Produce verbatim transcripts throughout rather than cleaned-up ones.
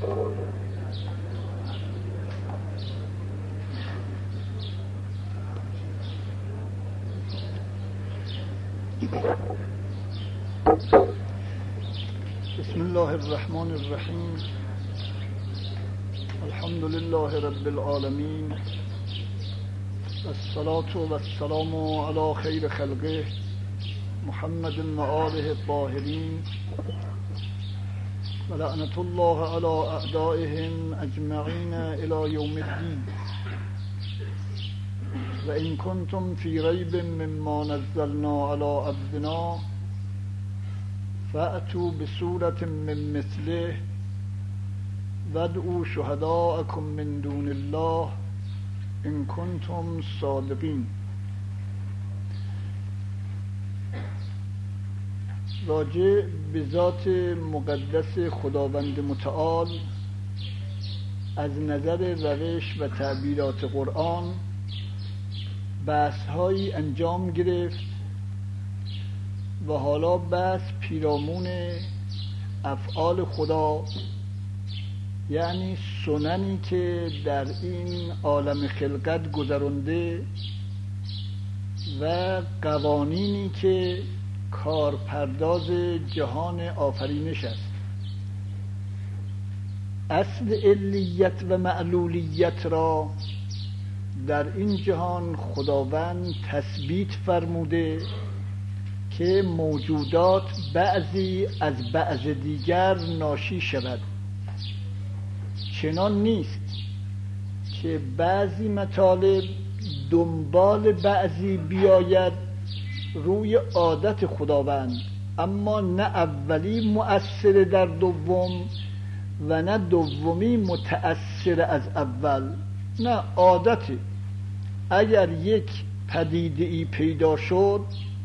بسم الله الرحمن الرحیم. الحمد لله رب العالمین، والصلاة والسلام علی خیر خلقه محمد و آله الطاهرین، و لعنة الله علی اعدائهم اجمعین الی یوم الدین. و ان کنتم فی ریب مما نزلنا علی عبدنا فأتوا بسورة من مثله وادعوا شهداءكم من دون الله إن كنتم صادقين. راجع به ذات مقدس خداوند متعال از نظر روش و تعبیرات قرآن بحث‌هایی انجام گرفت و حالا بحث پیرامون افعال خدا، یعنی سننی که در این عالم خلقت گذرانده و قوانینی که کارپرداز جهان آفرینش است. اصل علیت و معلولیت را در این جهان خداوند تثبیت فرموده که موجودات بعضی از بعض دیگر ناشی شود. چنان نیست که بعضی مطالب دنبال بعضی بیاید روی عادت خداوند، اما نه اولی مؤثر در دوم و نه دومی متأثر از اول. نه، عادتی. اگر یک پدیده ای پیدا شد،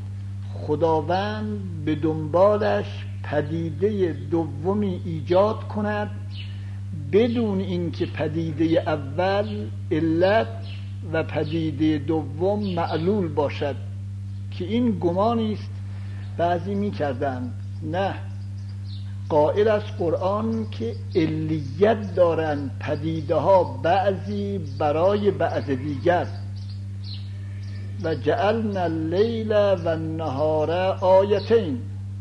خداوند به دنبالش پدیده دومی ایجاد کند بدون اینکه پدیده اول علت و پدیده دوم معلول باشد، که این گمانی است بعضی می کردند. نه، قائل از قرآن که علیت دارند پدیده ها بعضی برای بعض دیگر. و جعلنا اللیل و النهار آیتین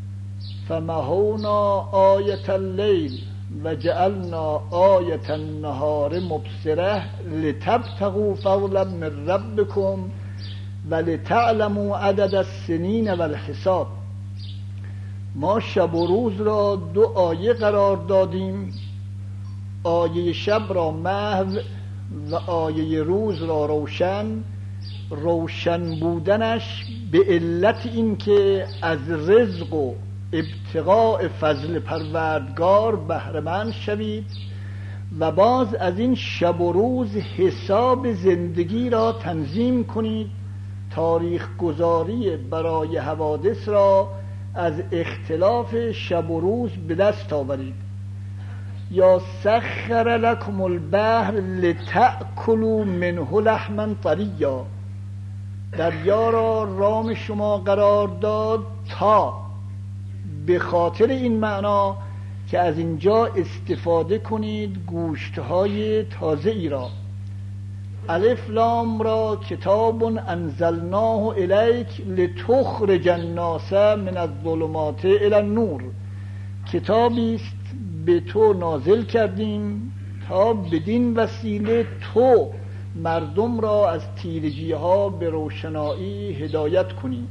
فمحونا آیت اللیل و جعلنا آیت النهار مبصره لتبتغوا فضلا من ربکم و لتعلموا عدد السنین و الحساب. ما شب و روز را دو آیه قرار دادیم، آیه شب را محو و آیه روز را روشن. روشن بودنش به علت این که از رزق و ابتغاء فضل پروردگار بهره‌مند شوید و باز از این شب و روز حساب زندگی را تنظیم کنید، تاریخ گذاری برای حوادث را از اختلاف شب و روز به دست آورید. یا سخر لکم البحر لتأکلوا منه لحما طریا، دریا را رام شما قرار داد تا به خاطر این معنا که از اینجا استفاده کنید گوشتهای تازه ای را. الف لام را کتاب انزلناه الیک لتخرج الناس من الظلمات الی النور، کتابی است به تو نازل کردیم تا بدین وسیله تو مردم را از تیرگی ها به روشنایی هدایت کنی.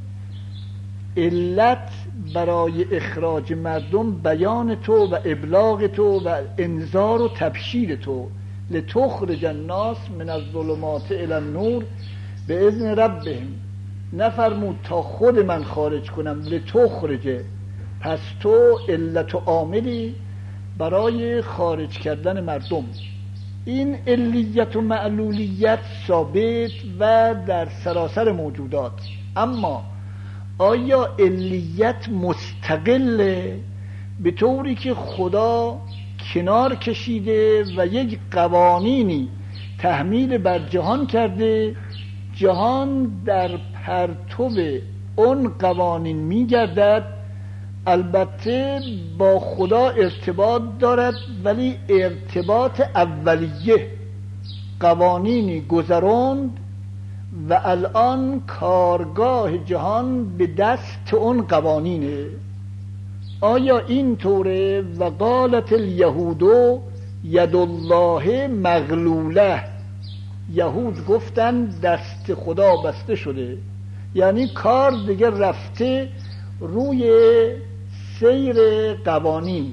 علت برای اخراج مردم بیان تو و ابلاغ تو و انذار و تبشیر تو. لتخرج الناس من الظلمات الی النور به اذن ربهم، نفرمود تا خود من خارج کنم. لتخرج، پس تو علت و عاملی برای خارج کردن مردم. این علیت و معلولیت ثابت و در سراسر موجودات. اما آیا علیت مستقله به طوری که خدا کنار کشیده و یک قوانینی تحمیل بر جهان کرده، جهان در پرتو اون قوانین می گردد البته با خدا ارتباط دارد، ولی ارتباط اولیه، قوانینی گذروند و الان کارگاه جهان به دست اون قوانینه. آیا این طوره؟ و قالت الیهود ید الله مغلوله، یهود گفتن دست خدا بسته شده، یعنی کار دیگه رفته روی سیر قوانین.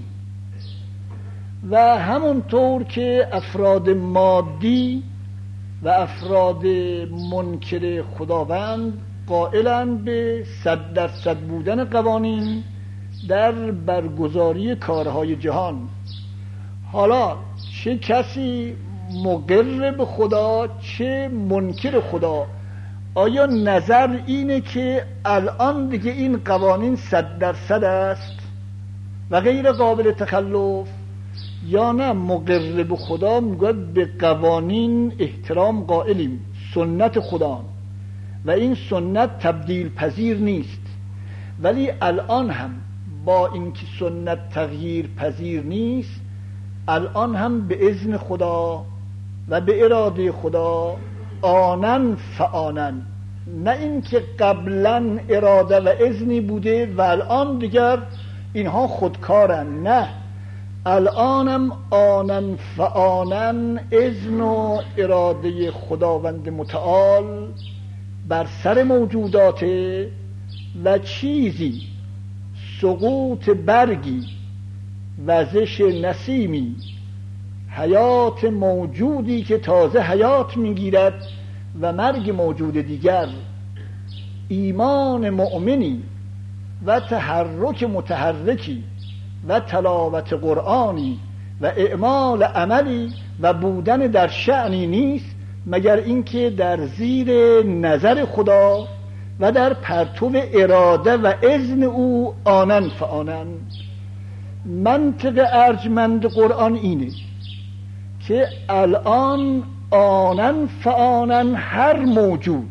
و همونطور که افراد مادی و افراد منکر خداوند قائلند به صد درصد بودن قوانین در برگزاری کارهای جهان، حالا چه کسی مقر به خدا چه منکر خدا، آیا نظر اینه که الان دیگه این قوانین صد درصد است و غیر قابل تخلف، یا نه مقر به خدا میگه به قوانین احترام قائلیم، سنت خدا و این سنت تبدیل پذیر نیست، ولی الان هم با اینکه سنت تغییر پذیر نیست، الان هم به اذن خدا و به اراده خدا آنن فآنن، نه اینکه قبلا اراده و اذنی بوده و الان دیگر اینها خودکارن، نه، الانم آنن فآنن، اذن و اراده خداوند متعال بر سر موجوداته و چیزی سقوط برگی، وزش نسیمی، حیات موجودی که تازه حیات میگیرد و مرگ موجود دیگر، ایمان مؤمنی و تحرک متحرکی و تلاوت قرآنی و اعمال عملی و بودن در شأنی نیست مگر اینکه در زیر نظر خدا و در پرتو اراده و اذن او آنن فآنن. منطق ارجمند قرآن اینه که الان آنن فآنن هر موجود،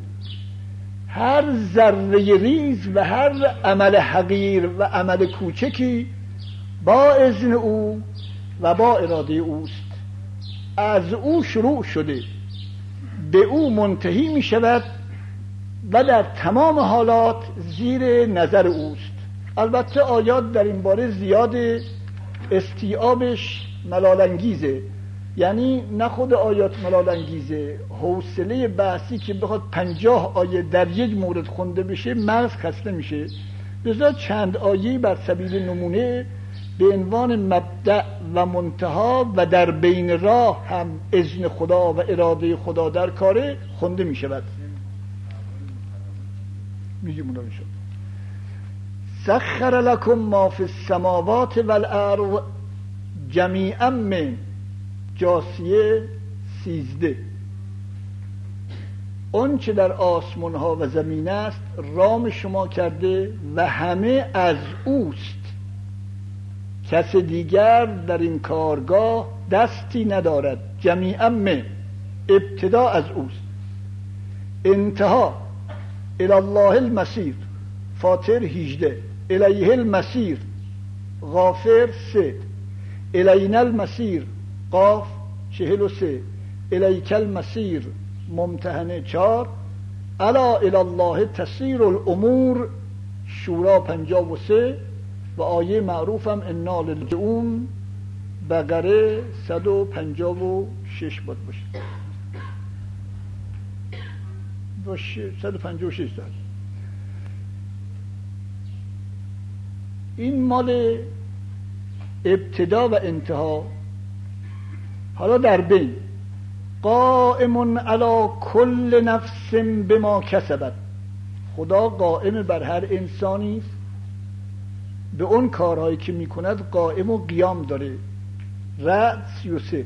هر ذره ریز و هر عمل حقیر و عمل کوچکی با اذن او و با اراده اوست، از او شروع شده به او منتهی می شود و در تمام حالات زیر نظر اوست. البته آیات در این باره زیاد استیعابش ملالانگیزه، یعنی نه خود آیات ملالانگیزه، حوصله بحثی که بخواد پنجاه آیه در یک مورد خونده بشه مغز خسته میشه، لذا چند آیه بر سبیل نمونه به عنوان مبدأ و منتها و در بین راه هم اذن خدا و اراده خدا در کاره خونده می شود. میگیم اونا میشود سخر لکم ما فی السماوات والارض جمیعا من، جاسیه سیزده، اون چه در آسمان ها و زمین است رام شما کرده و همه از اوست، کس دیگر در این کارگاه دستی ندارد. جمیعا من، ابتدا از اوست، انتها الی الله المسیر، فاطر هجده، الیه المسیر غافر سه، الینا المسیر قاف چهل و سه، الیک المسیر ممتحنه چار، الا الی الله تسیر الامور شورا پنجاه و سه و آیه معروفم انا للجئون بقره صد و پنجاه و شش بود باشه، صد و پنجاه و شش دارد. این مال ابتدا و انتها. حالا در بین قائم علی کل نفس بما کسبت، خدا قائم بر هر انسانی است به اون کارهایی که میکند، قائم و قیام داره. رعد سی و سه.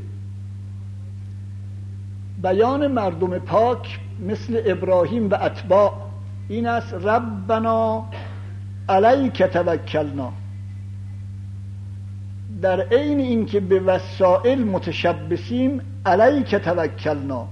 بیان مردم پاک مثل ابراهیم و اتباع این است: ربنا علیک توکلنا، در عین این که به وسائل متشبثیم، علیک توکلنا،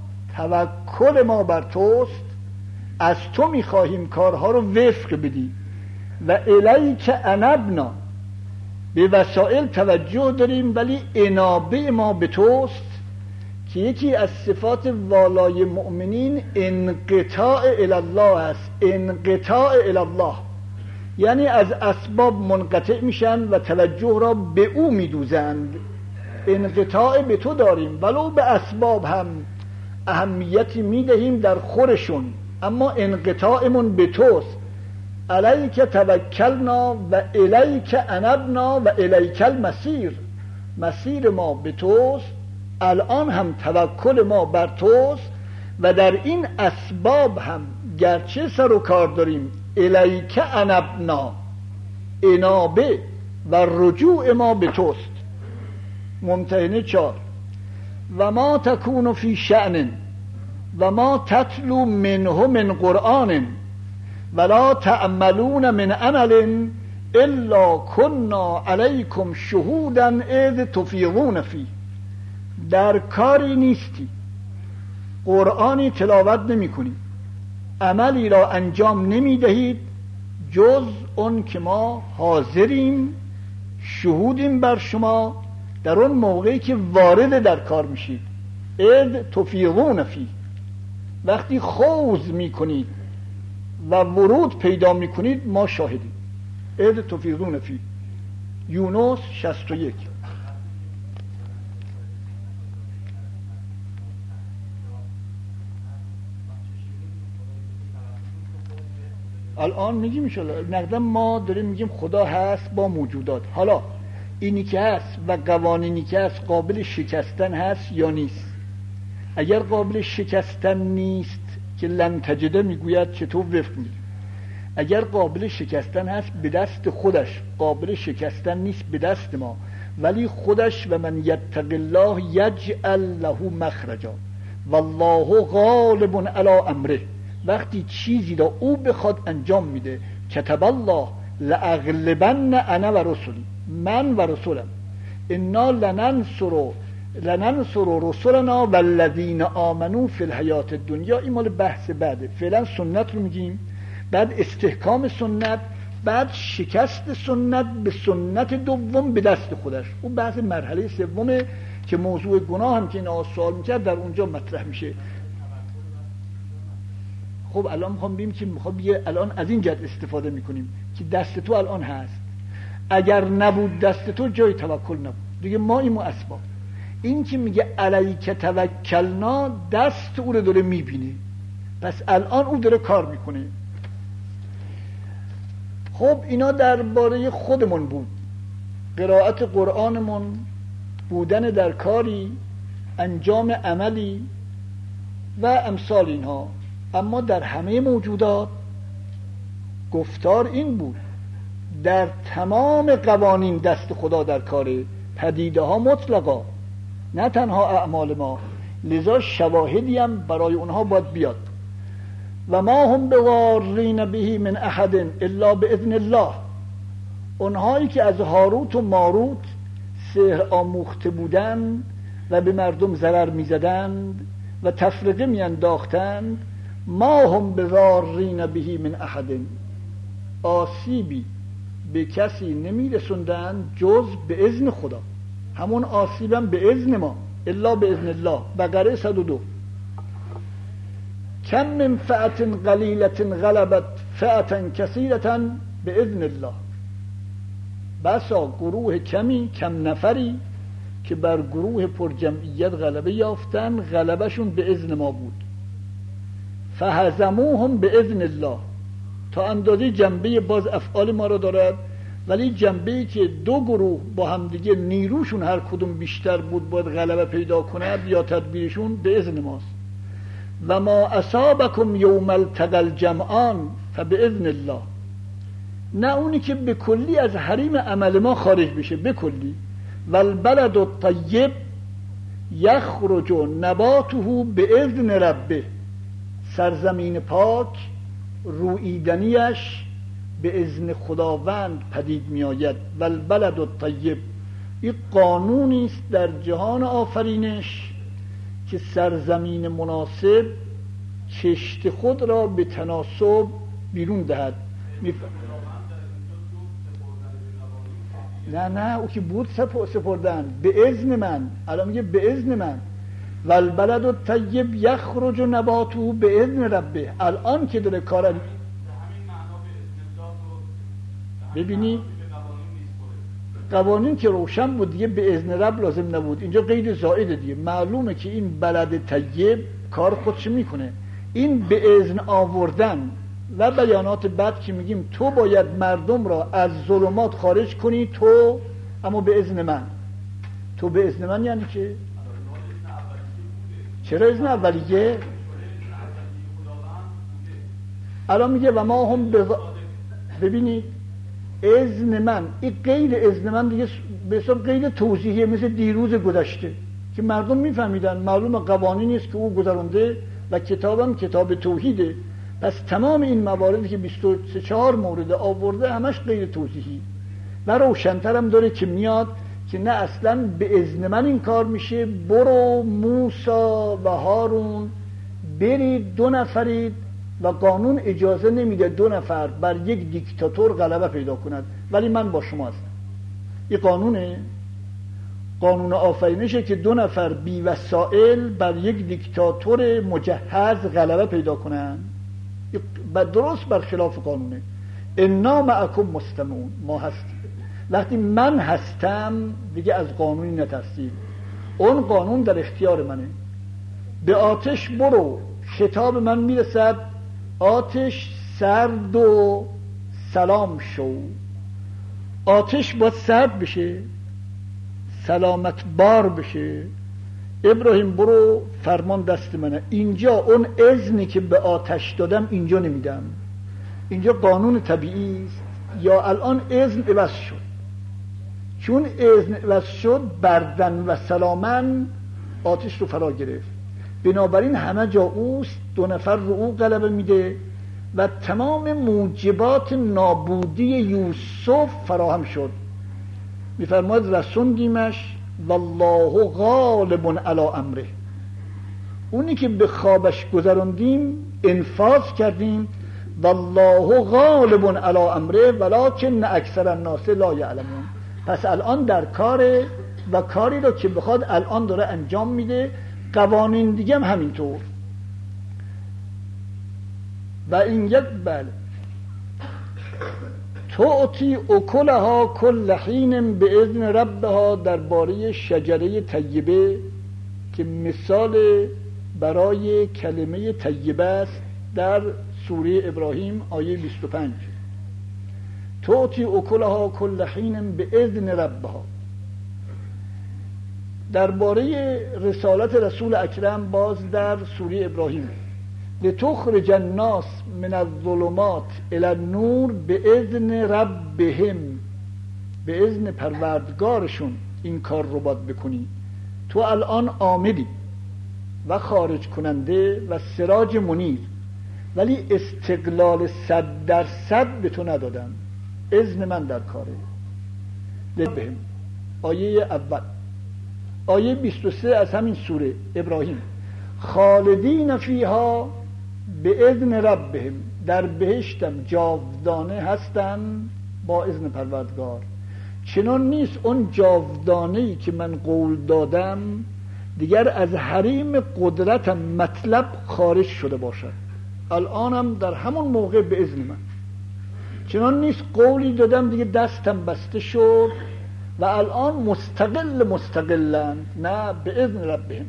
توکل ما بر توست، از تو میخواهیم کارها رو وفق بدی. و الیک انبنا، به وسائل توجه داریم ولی انابه ما به توست، که یکی از صفات والای مؤمنین انقطاع الی الله است. انقطاع الی الله یعنی از اسباب منقطع میشن و توجه را به او میدوزند. انقطاع به تو داریم، ولو به اسباب هم اهمیتی میدهیم در خورشون، اما انقطاعمون به توست. الیک توکلنا و الیک انبنا و الیک المسیر، مسیر ما به توست، الان هم توکل ما بر توست و در این اسباب هم گرچه سر و کار داریم، الیک انبنا، انابه و رجوع ما به توست. ممتحنه چار، و ما تکون فی شأن و ما تتلو منه من قرآن ولا تعملون من عمل الا كنا علیکم شهودا اذ تفیضون فی. در کاری نیستی، قرآنی تلاوت نمی کنی، عملی را انجام نمی دهید جز اون که ما حاضریم، شهودیم بر شما در اون موقعی که وارد در کار میشید. اذ تفیضون فی، وقتی خوض میکنید و ورود پیدا میکنید ما شاهدیم. اذ تفیضون فی. یونس شصت و یک. الان میگیم انشاءالله نقدم ما داریم میگیم خدا هست با موجودات. حالا اینی که هست و قوانینی که هست قابل شکستن هست یا نیست؟ اگر قابل شکستن نیست که لن تجده میگوید چطور وفق میگه، اگر قابل شکستن هست به دست خودش، قابل شکستن نیست به دست ما، ولی خودش و من یتق الله یجعل له مخرجا والله غالب علی امره. وقتی چیزی را او بخواد انجام میده. کتب الله لاغلبن انا و رسولی، من و رسولم، انا لننصر لننصر رسولنا والذین آمنوا فی الحیات الدنیا. این مال بحث بعده، فعلا سنت رو میگیم، بعد استحکام سنت، بعد شکست سنت به سنت دوم به دست خودش. اون بحث مرحله سومه که موضوع گناه هم که این آقا سوال میکرد در اونجا مطرح میشه. خب الان میخوام بگیم که میخوام بگه الان از این جد استفاده میکنیم که دست تو الان هست، اگر نبود دست تو جای توکل نبود دیگه. ما این اسباب، این که میگه علیک توکلنا دست او رو داره میبینه، پس الان او داره کار میکنه. خب اینا درباره خودمون بود، قرائت قرآنمون، بودن در کاری، انجام عملی و امثال اینها. اما در همه موجودات گفتار این بود، در تمام قوانین دست خدا در کاره، پدیده ها مطلقا، نه تنها اعمال ما، لذا شواهدی هم برای اونها باید بیاد. و ما هم بضارین به من احد الا باذن الله. اونهایی که از هاروت و ماروت سحر آموخته بودند و به مردم ضرر میزدند و تفرقه میانداختند، ما هم بضارین به من احد، آسیبی به کسی نمیرسوندند جز به اذن خدا. همون آسیبم به اذن ما، الا به اذن الله. بقره صد و دو. کم من فئة قلیلة غلبت فئة کثیرة به اذن الله. بسا گروه کمی، کم نفری که بر گروه پر جمعیت غلبه یافتن، غلبشون به اذن ما بود. فهزموهم به اذن الله. تا اندازه جنبه باز افعال ما را دارد، ولی جنبه‌ای که دو گروه با هم دیگه نیروشون هر کدوم بیشتر بود باید غلبه پیدا کند یا تدبیرشون به اذن ماست. و ما اصابکم یوم التقى الجمعان فباذن الله. نه اونی که به کلی از حریم عمل ما خارج بشه، به کلی. والبلد الطیب یخرج نباته باذن ربه. سرزمین پاک رویدنیش به اذن خداوند پدید می آید. والبلد الطیب، این قانونی است در جهان آفرینش که سرزمین مناسب کشت خود را به تناسب بیرون دهد. نه نه او که بود سپردن به اذن من. الان میگه به اذن من. والبلد الطیب یخرج نباته به اذن ربه. الان که داره کار ببینی قوانین که روشن بود دیگه به اذن رب لازم نبود. اینجا قید زائد دیگه. معلومه که این بلد طیب کار خودش میکنه. این به اذن آوردن و بیانات بعد که میگیم تو باید مردم را از ظلمات خارج کنی، تو اما به اذن من. تو به اذن من یعنی که چرا اذن اولیه؟ الان میگه و ما هم بغ... ببینید اذن من، این غیر اذن من دیگه به حساب غیر توضیحیه، مثل دیروز گذشته که مردم میفهمیدن معلوم قوانینی است که او گذرونده و کتابم کتاب توحیده. پس تمام این مواردی که بیست و چهار مورد آورده همش غیر توضیحی و روشن‌تر هم داره که میاد که نه اصلا به اذن من این کار میشه. برو موسی و هارون برید دو نفرید و قانون اجازه نمیده دو نفر بر یک دیکتاتور غلبه پیدا کند، ولی من با شما هستم. این قانونه، قانون آفرینشه که دو نفر بی وسائل بر یک دیکتاتور مجهز غلبه پیدا کنند. درست برخلاف قانونه. انا معکم مستمعون، ما هستیم. وقتی من هستم دیگه از قانونی نترسید. اون قانون در اختیار منه. به آتش برو، خطاب من میرسد آتش سرد و سلام شو. آتش باید سرد بشه، سلامت بار بشه. ابراهیم برو، فرمان دست منه. اینجا اون اذنی که به آتش دادم اینجا نمیدم. اینجا قانون طبیعی است. یا الان اذن عوض شد، چون اذن عوض شد بردن و سلامن آتش رو فرا گرفت. بنابراین همه جا اوست، دو نفر رو او غلبه میده و تمام موجبات نابودی یوسف فراهم شد. میفرماید رسوندیمش والله غالب علی امره. اونی که به خوابش گذراندیم انفاذ کردیم. والله غالب علی امره ولکن اکثر الناس لا یعلمون. پس الان در کاره و کاری رو که بخواد الان داره انجام میده. قوانین دیگه هم همینطور. و این یک بله تؤتی اکلها کل حین به اذن ربها، درباره شجره طیبه که مثال برای کلمه طیبه است در سوره ابراهیم آیه بیست و پنج. تؤتی اکلها کل حین به اذن ربها. درباره رسالت رسول اکرم باز در سوره ابراهیم لتخرج الناس من الظلمات الی النور به اذن ربهم. به اذن پروردگارشون این کار رو باید بکنی. تو الان آمدی و خارج کننده و سراج منیر، ولی استقلال صد درصد به تو ندادم. اذن من در کاره. لبهم آیه اول. آیه بیست و سه از همین سوره ابراهیم خالدین فیها به اذن ربهم، در بهشتم جاودانه هستن با اذن پروردگار. چنان نیست اون جاودانه‌ای که من قول دادم دیگر از حریم قدرتم مطلب خارج شده باشد. الانم در همون موقع به اذن من. چنان نیست قولی دادم دیگه دستم بسته شد و الان مستقل مستقلن، نه به اذن ربهم.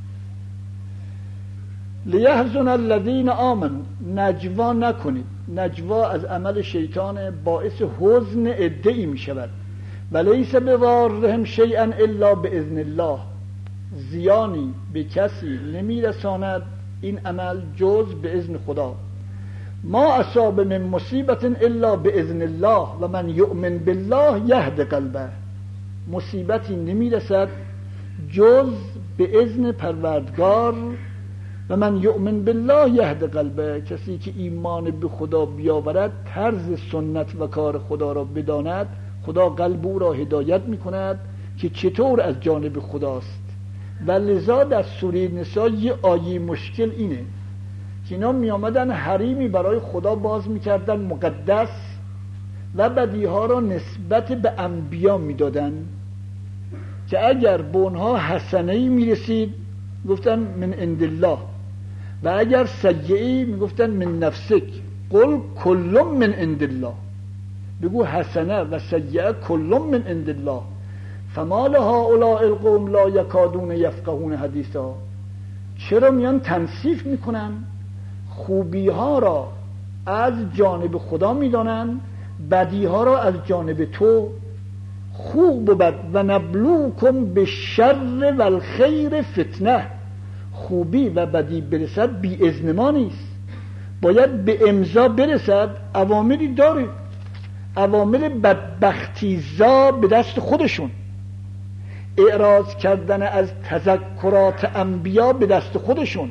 لیحزن الذین آمنوا، نجوا نکنید. نجوا از عمل شیطان باعث حزن عده‌ای می شود. و لیس بضارهم شیئا الا باذن الله، زیانی به کسی نمی رساند این عمل جز به اذن خدا. ما اصاب من مصیبت الا باذن الله و من یؤمن بالله یهد قلبه. مصیبتی نمی رسد جز به اذن پروردگار و من یؤمن بالله یهد قلبه. کسی که ایمان به خدا بیاورد، طرز سنت و کار خدا را بداند، خدا قلب او را هدایت می کند که چطور از جانب خداست. و لذا در سوره نساء یه آیه مشکل اینه که اینا می آمدن حریمی برای خدا باز می کردن مقدس و بدیها را نسبت به انبیا میدادن که اگر به اونها حسنه‌ای میرسید گفتن من عند الله و اگر سیئه‌ای میگفتن من نفسک. قل کل من عند الله، بگو حسنه و سیئه کل من عند الله. فما لهؤلاء القوم لا یکادون یفقهون حدیثا. چرا میان تنصیف میکنن؟ خوبی ها را از جانب خدا میدانن، بدی ها را از جانب تو. خوب و بد و نبلوکم به شر و الخیر فتنه. خوبی و بدی برسد بی اذن ما نیست، باید به امضا برسد. عواملی دارید، عوامل بدبختیزا به دست خودشون، اعراض کردن از تذکرات انبیا به دست خودشون،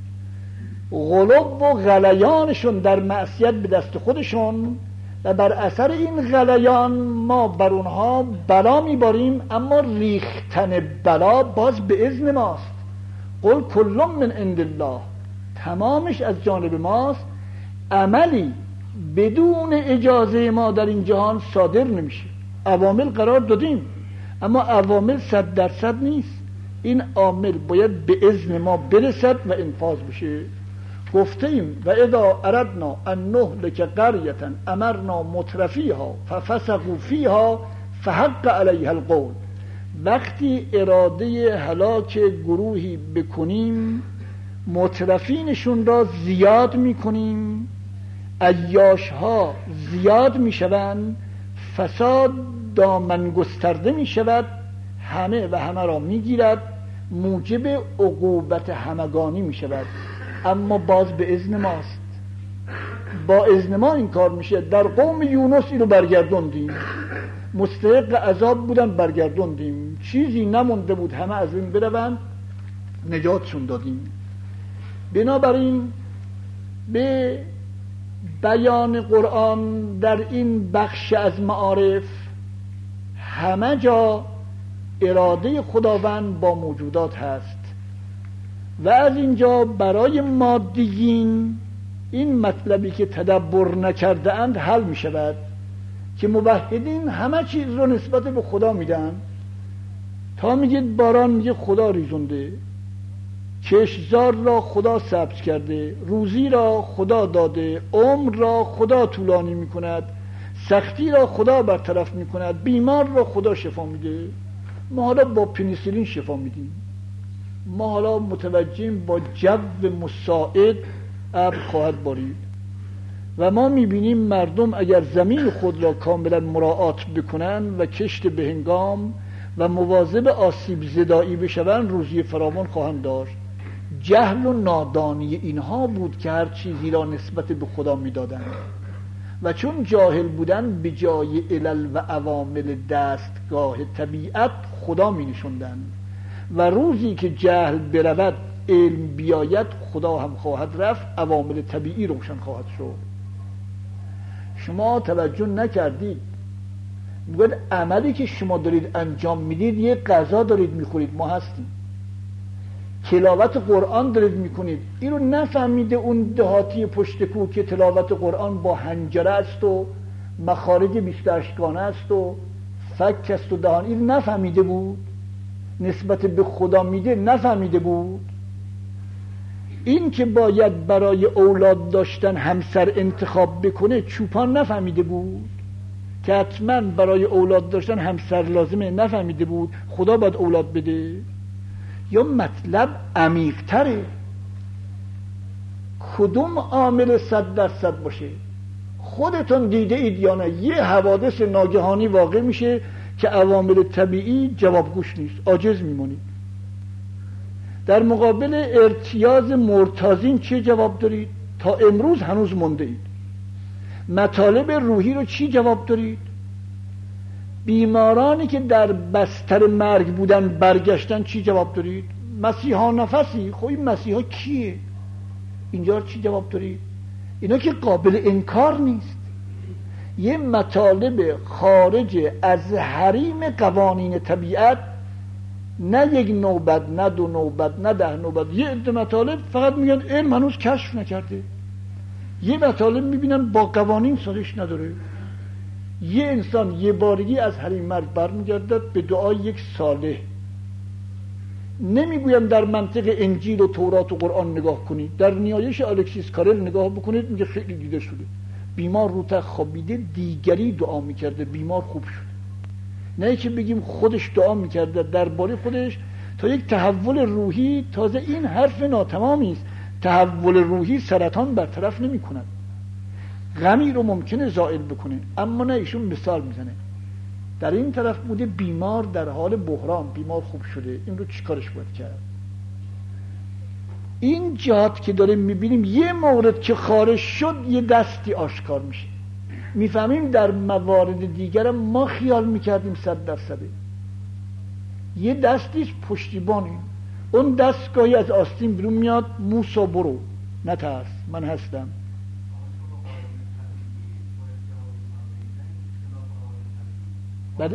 غلو و غلیانشون در معصیت به دست خودشون، و بر اثر این غلیان ما بر اونها بلا میباریم. اما ریختن بلا باز به اذن ماست. قل کل من عند الله، تمامش از جانب ماست. عملی بدون اجازه ما در این جهان صادر نمیشه. عوامل قرار دادیم اما عوامل صد درصد نیست. این عامل باید به اذن ما برسد و انفاذ بشه. گفته ایم و اذا اردنا ان نهلک قریة امرنا مترفیها ففسقوا فیها فحق علیها القول. وقتی اراده هلاک گروهی بکنیم مترفینشون را زیاد میکنیم، عیاش ها زیاد میشوند، فساد دامن گسترده میشود، همه و همه را میگیرد، موجب عقوبت همگانی میشود. اما باز به اذن ماست، با اذن ما این کار میشه. در قوم یونس اینو برگردوندیم، مستحق عذاب بودن برگردوندیم، چیزی نمونده بود همه از این بروند، نجاتشون دادیم. بنابراین به بیان قرآن در این بخش از معارف همه جا اراده خداوند با موجودات هست و از اینجا برای مادیین این مطلبی که تدبر نکرده اند حل می شود که موحدین همه چیز رو نسبت به خدا میدن. تا میگید باران میگه خدا ریزونده، کشتزار را خدا سبز کرده، روزی را خدا داده، عمر را خدا طولانی میکند، سختی را خدا برطرف میکند، بیمار را خدا شفا میده. ما حالا با پنیسیلین شفا میدیم، ما حالا متوجهیم با جو مساعد ابر خواهد بارید و ما میبینیم مردم اگر زمین خود را کاملا مراعات بکنن و کشت بهنگام و مواظب آسیب زدایی بشون روزی فراوان خواهند داشت. جهل و نادانی اینها بود که هر چیزی را نسبت به خدا میدادند و چون جاهل بودن به جای علل و عوامل دستگاه طبیعت خدا می نشوندند و روزی که جهل برود علم بیاید خدا هم خواهد رفت، عوامل طبیعی روشن خواهد شد. شما توجه نکردید، میگوید عملی که شما دارید انجام میدید یه غذا دارید میخورید، ما هستیم. تلاوت قرآن دارید میکنید، این رو نفهمیده اون دهاتی پشت کوه که تلاوت قرآن با حنجره است و مخارج بیست و هشت گانه است و فک است و دهان، این نفهمیده بود، نسبت به خدا میده نفهمیده بود. این که باید برای اولاد داشتن همسر انتخاب بکنه چوپان نفهمیده بود، که حتما برای اولاد داشتن همسر لازمه نفهمیده بود، خدا باید اولاد بده. یا مطلب عمیق‌تره، کدوم عامل صد درصد باشه؟ خودتون دیده اید یا نه یه حوادث ناگهانی واقع میشه که عوامل طبیعی جوابگوش نیست، عاجز میمونید. در مقابل ارتیاز مرتازین چه جواب دارید؟ تا امروز هنوز مونده اید. مطالب روحی رو چی جواب دارید؟ بیمارانی که در بستر مرگ بودن برگشتن چی جواب دارید؟ مسیحا نفسی. خب این مسیحا کیه؟ اینجا چی جواب دارید؟ اینا که قابل انکار نیست. یه مطالب خارج از حریم قوانین طبیعت، نه یک نوبت، نه دو نوبت، نه ده نوبت، یه عده مطالب فقط میگن علم هنوز کشف نکرده. یه مطالب میبینن با قوانین سازش نداره. یه انسان یه بارگی از همین مرگ برمیگردد به دعای یک صالح. نمیگویم در منطق انجیل و تورات و قرآن نگاه کنید، در نیایش الکسیس کارل نگاه بکنید، میگه خیلی دیده شده بیمار رو تخت خوابیده دیگری دعا میکرده بیمار خوب شد. نه که بگیم خودش دعا میکرده درباره خودش تا یک تحول روحی. تازه این حرف ناتمامی است. تحول روحی سرطان برطرف نمی کند، غمی رو ممکنه زائل بکنه، اما نه، ایشون مثال میزنه در این طرف بوده بیمار در حال بحران، بیمار خوب شده، این رو چیکارش باید کرد؟ این جهات که داریم میبینیم یه مورد که خارج شد یه دستی آشکار میشه. میفهمیم در موارد دیگر ما خیال میکردیم صد درصده، یه دستیش پشتیبانی، اون دستگاهی از آستین بیرون میاد، موسا برو نترس من هستم. بعد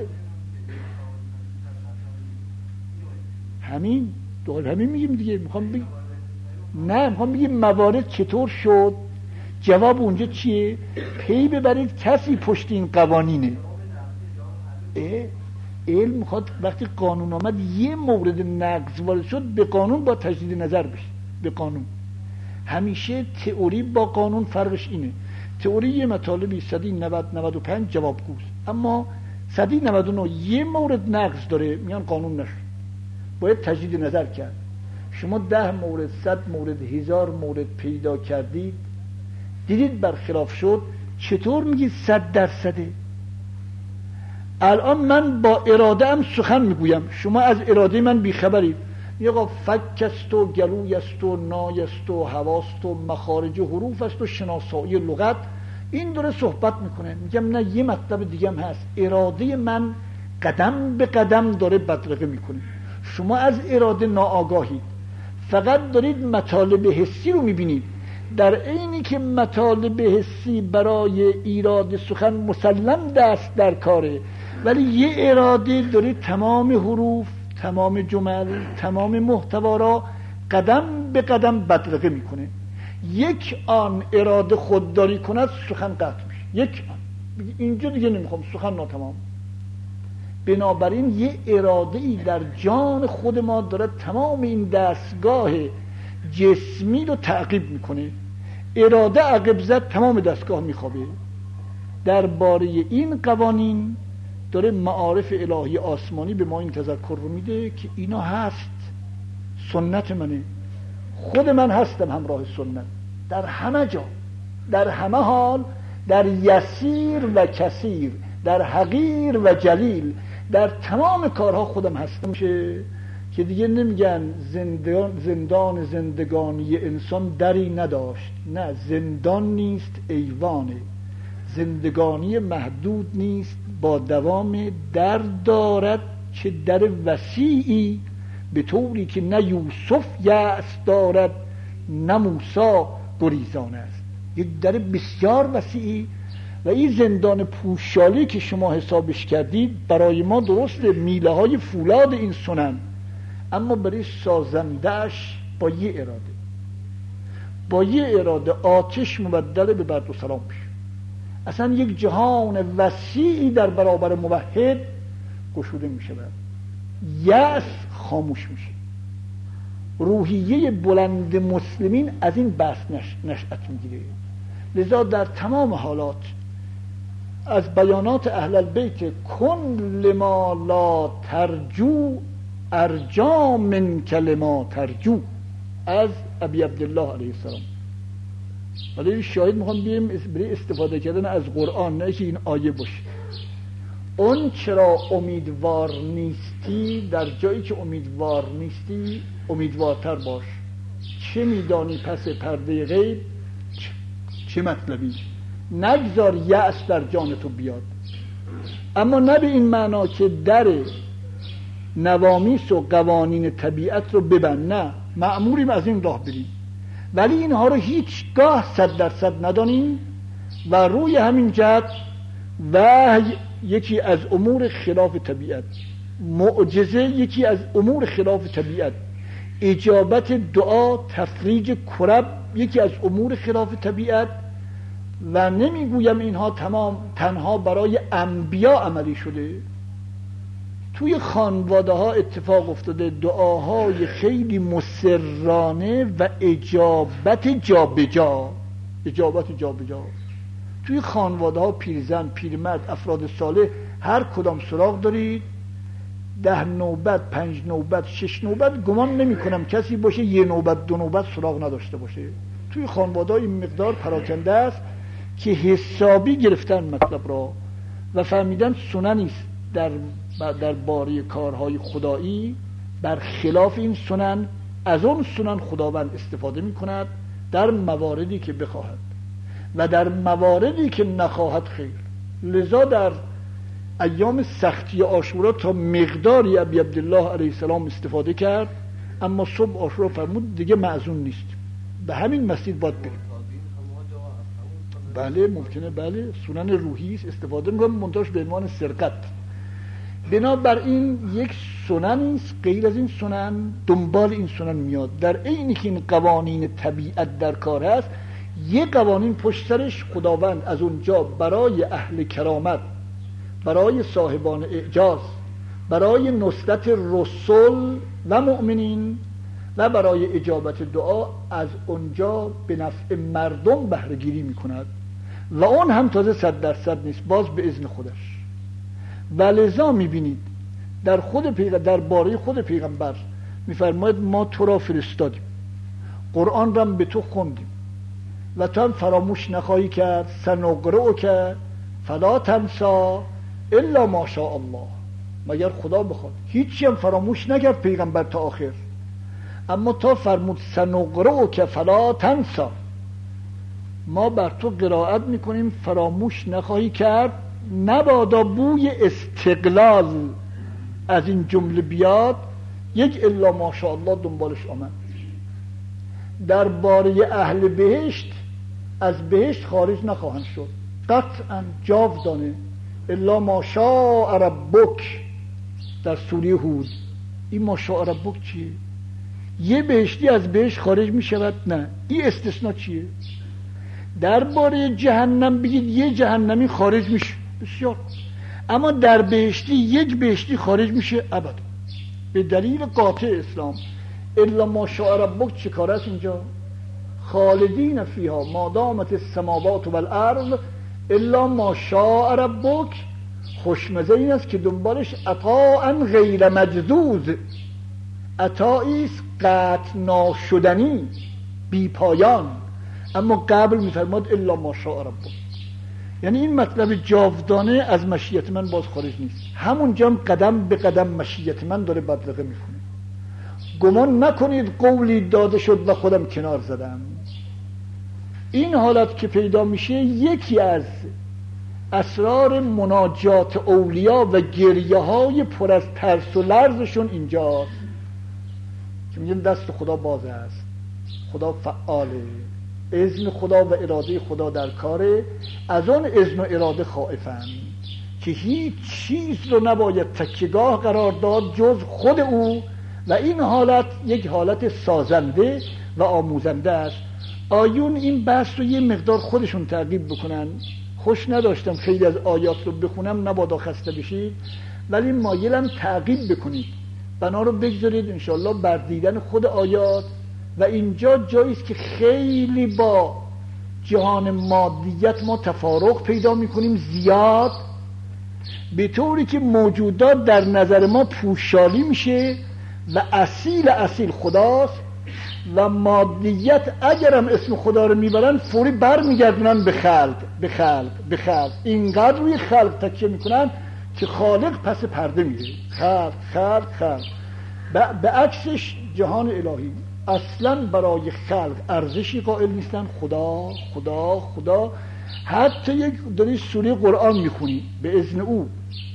همین دول همین میگیم دیگه. میخوام بگم نه میخوام بگم موارد چطور شد. جواب اونجا چیه؟ پی ببرید کسی پشت این قوانینه. علم میخواد وقتی قانون آمد یه مورد نقض وارد شد به قانون با تجدید نظر بشه. به قانون همیشه تئوری با قانون فرقش اینه. تئوری یه مطالبی صدی نود نود و پنج جوابگوست، اما صدی نود و نه یه مورد نقض داره، میان قانون نشد، باید تجدید نظر کرد. شما ده مورد صد مورد هزار مورد پیدا کردید، دیدید برخلاف شد، چطور میگید صد درصده؟ الان من با اراده ام سخن میگویم، شما از اراده من بیخبرید. یقا فک است و گلوی است و نای است و هواست و مخارج حروف است و شناسایی لغت. این داره صحبت میکنه، میگم نه یه مطلب دیگه هم هست. اراده من قدم به قدم داره بدرقه میکنه. شما از اراده ناآگاهید، فقط دارید مطالب حسی رو میبینید، در عینی که مطالب حسی برای ایراد سخن مسلم دست در کاره، ولی یه اراده داره تمام حروف، تمام جمل، تمام محتوا را قدم به قدم بدرقه میکنه. یک آن اراده خودداری کند سخن قطع میشه. یک آن اینجا دیگه نمیخوام، سخن ناتمام. بنابراین یه اراده ای در جان خود ما داره تمام این دستگاه جسمی رو تعقیب میکنه. اراده عقب زد تمام دستگاه میخوابه. درباره این قوانین داره معارف الهی آسمانی به ما این تذکر رو میده که اینا هست، سنت منه، خود من هستم همراه سنت در همه جا، در همه حال، در یسیر و کثیر، در حقیر و جلیل، در تمام کارها خودم هستم. میشه که دیگه نمیگن زندان زندان زندگانی انسان دری نداشت. نه، زندان نیست ایوانه، زندگانی محدود نیست با دوام در دارد چه در وسیعی، به طوری که نه یوسف یأس دارد نه موسی گریزان است. یک در بسیار وسیعی و این زندان پوشالی که شما حسابش کردید برای ما درسته، میله های فولاد این سنن، اما برای سازندهش با یه اراده، با یه اراده آتش مبدل به برد و سلام میشه. اصلا یک جهان وسیعی در برابر موحد گشوده میشه، یأس خاموش میشه. روحیه بلند مسلمین از این بحث نش... نشأت میگیره. لذا در تمام حالات از بیانات اهل البیت کن لما لا ترجو ارجا من کلما ترجو از ابی عبدالله علیه السلام. ولی شاید میخوام بیم برای استفاده کردن از قرآن، نه که این آیه باشه. اون چرا امیدوار نیستی، در جایی که امیدوار نیستی امیدوارتر باش. چه میدانی پس پرده غیب چه مطلبی؟ نگذار یأس در جان تو بیاد، اما نه به این معنا که در نوامیس و قوانین طبیعت رو ببند. نه، مأموریم از این راه بریم، ولی اینها رو هیچگاه صد درصد ندانیم و روی همین جهت وحی یکی از امور خلاف طبیعت، معجزه یکی از امور خلاف طبیعت، اجابت دعا، تفریج کرب یکی از امور خلاف طبیعت و نمیگویم اینها تمام تنها برای انبیا عملی شده. توی خانواده ها اتفاق افتاده دعاهای خیلی مسررانه و اجابت جابجا اجابت جابجا توی خانواده ها، پیرزن، پیرمرد، افراد صالح، هر کدام سراغ دارید ده نوبت، پنج نوبت، شش نوبت، گمان نمی کنم کسی باشه یه نوبت دو نوبت سراغ نداشته باشه. توی خانواده ها این مقدار پراکنده است که حسابی گرفتن مطلب را و فهمیدن سننی است در در باره کارهای خدایی، بر خلاف این سنن از اون سنن خداوند استفاده می کند در مواردی که بخواهد و در مواردی که نخواهد خیر. لذا در ایام سختی عاشورا تا مقداری ابی عبدالله علیه السلام استفاده کرد، اما صبح عاشورا فرمود دیگه معزون نیست، به همین مسجد باید بریم. بله ممکنه، بله سنن روحی است، استفاده میکنم منتاش به عنوان سرقت. بنابراین یک سنن است، غیر از این سنن دنبال این سنن میاد. در عینی که این قوانین طبیعت در کار است، یک قوانین پشت سرش خداوند از اونجا برای اهل کرامت، برای صاحبان اعجاز، برای نصرت رسول و مؤمنین و برای اجابت دعا از اونجا به نفع مردم بهره گیری میکند و اون هم تازه صد درصد نیست، باز به اذن خودش. و لذا میبینید در خود پیغمبر، در باره خود پیغمبر میفرماید ما تو را فرستادیم، قرآن را به تو خوندیم و تو هم فراموش نخواهی کرد، سنقرئک فلا تنسی الا ما شاء الله، مگر خدا بخواد. هیچی هم فراموش نکرد پیغمبر تا آخر، اما تا فرمود سنقرئک فلا تنسی، ما بر تو قرائت میکنیم فراموش نخواهی کرد. نبادا بوی استقلال از این جمله بیاد، یک الا ماشاءالله دنبالش آمد. در باره اهل بهشت از بهشت خارج نخواهند شد قطعا، جاودانه، الا ماشاء ربک در سوره هود. این ماشاء ربک چیه؟ یه بهشتی از بهشت خارج می شود؟ نه. این استثناء چیه؟ در باره جهنم بگید یه جهنمی خارج میشه، بسیار، اما در بهشتی یک بهشتی خارج میشه ابدا، به دلیل قاطع اسلام. الا ماشاء ربک چه کار است اینجا؟ خالدین فیها ما دامت السماوات والارض الا ماشاء ربک. خوشمزه این است که دنبالش عطاء غیر مجذوذ، عطایی است قطع ناشدنی، بی پایان، اما قبل میفرماد الا ماشاء ربک. یعنی این مطلب جاودانه از مشیت من باز خارج نیست، همونجا هم قدم به قدم مشیت من داره بدرقه میکنه. گمان نکنید قولی داده شد و خودم کنار زدم. این حالت که پیدا میشه یکی از اسرار مناجات اولیا و گریه های پر از ترس و لرزشون اینجاست که میگن دست خدا باز است، خدا فعاله، اذن خدا و اراده خدا در کاره، از اون اذن و اراده خائفن که هیچ چیز رو نباید تکیهگاه قرار داد جز خود او، و این حالت یک حالت سازنده و آموزنده است. آیون این بحث رو یه مقدار خودشون تعقیب بکنن. خوش نداشتم خیلی از آیات رو بخونم، نبادا خسته بشید، ولی مایلم تعقیب بکنید، بنا رو بگذارید انشاءالله بر دیدن خود آیات. و اینجا جاییست که خیلی با جهان مادیت ما تفارق پیدا میکنیم زیاد، به طوری که موجودات در نظر ما پوشالی میشه و اصیل اصیل خداست و مادیت اگرم اسم خدا رو میبرن فوری بر میگردونن به خلق به خلق به خلق. اینقدر روی خلق تکیه میکنن که خالق پس پرده میره، خلق خلق خلق. به عکسش جهان الهی اصلا برای خلق ارزشی قائل نیستن. خدا خدا خدا. حتی یک داری سوره قرآن میخونی به اذن او،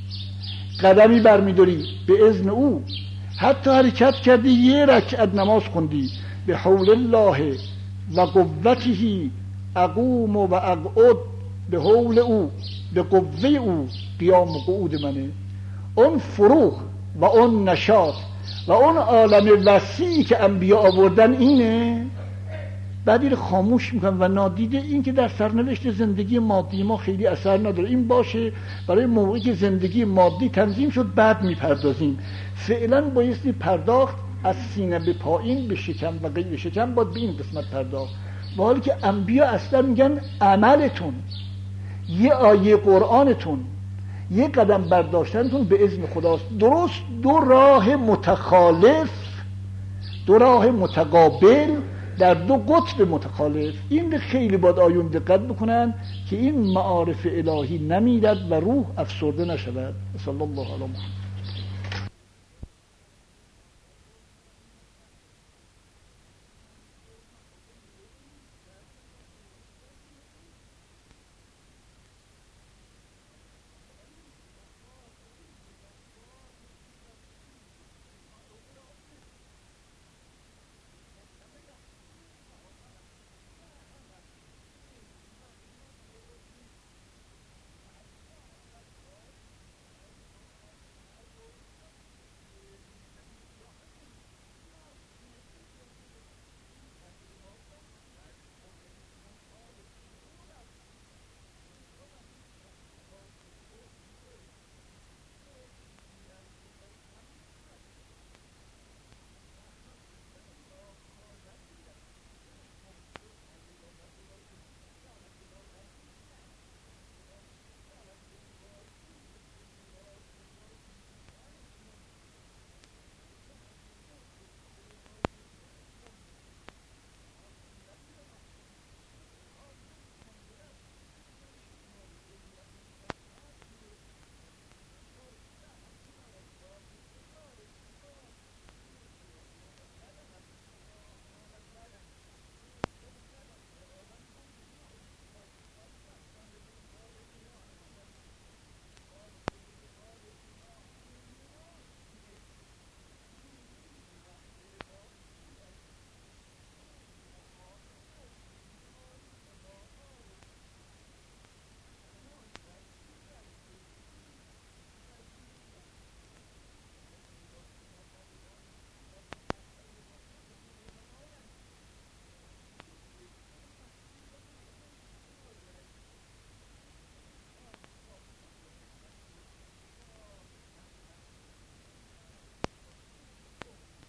قدمی برمیداری به اذن او، حتی حرکت کردی یه رکعت نماز خوندی به حول الله و قوته اقوم و اقعد، به حول او، به قوه او قیام و قعود منه. اون فروغ و اون نشاط و اون عالم وسیعی که انبیا آوردن اینه. بعد این خاموش میکنن و نادیده این که در سرنوشت زندگی مادی ما خیلی اثر نداره، این باشه برای موقعی که زندگی مادی تنظیم شد بعد میپردازیم. فعلا بایستی پرداخت از سینه به پایین، به شکم و غیر شکم باید به این قسمت پرداخت. و حالی که انبیا اصلا میگن عملتون، یه آیه قرآنتون، یه قدم برداشتنتون به اذن خداست. درست دو راه متخالف، دو راه متقابل در دو قطب متخالف. این خیلی باید آیون دقت بکنن که این معارف الهی نمیرد و روح افسرده نشود. صلی الله علیه و